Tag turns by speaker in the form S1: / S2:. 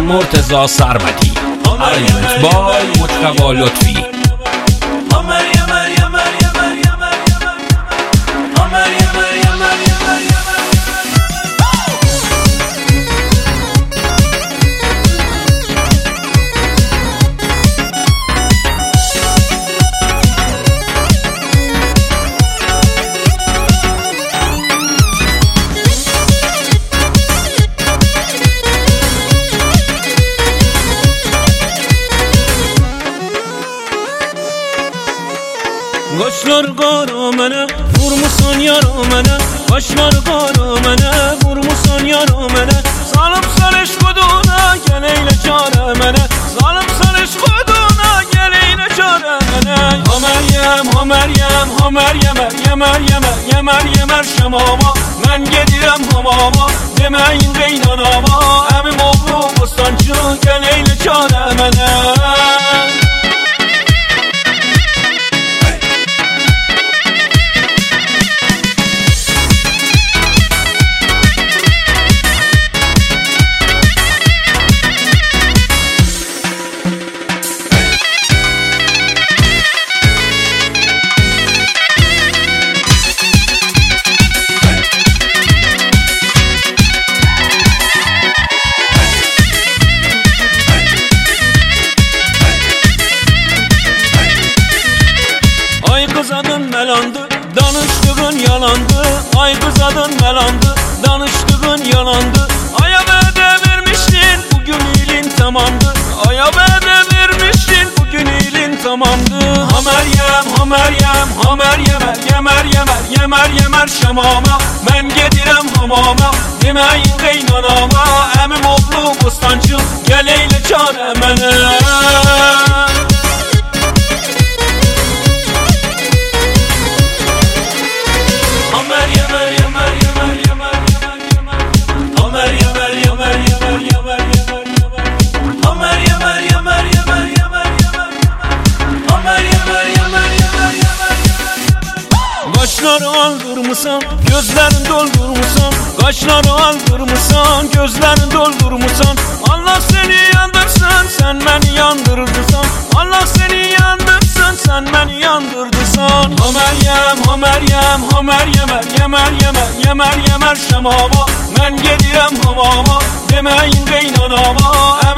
S1: مرتضی سرمدی، ارمنت بای مجتبی لطفی.
S2: Qaşlar qara mənə, vurmusan yara mənə. Qaşlar qara mənə, vurmusan yara mənə. Zalimsan eşq oduna, gəl eylə çarə mənə. Zalimsan eşq oduna, gəl eylə çarə mənə. Ha Məryəm, ha Məryəm, ha Məryəmə, yəmər, yəmər, yəmər, yəmər şəmama. Mən gedirəm hamama, deməyin qeynanama. Əmim oğlu bostancı, gəl eylə çarə mənə. Kız adın melandı, danıştığın yalandı. Ay kız adın melandı, danıştığın yalandı. Aya vədə vermiştin, bugün ilin tamamdı. Aya vədə vermiştin, bugün ilin tamamdı. Ha Məryəm, ha Məryəm, ha Məryəmə, yəmər, yəmər, yəmər, yəmər şəmama. Mən gedirəm hamama, deməyin qeynanama. Əmim oğlu bostancı, gəl eylə çarə mənə. Qaşları aldırmısan, gözlerini doldurmuşsan. Qaşları aldırmısan, gözlerini doldurmuşsan. Allah seni yandırsın, sen beni yandırdırsan. Allah seni yandırsın, sen beni yandırdırsan. Ha Məryəm, ha Məryəm, ha Məryəmə, yəmər, yəmər, yəmər, yəmər şəmama. Mən gedirəm hamama, deməyin qeynanama.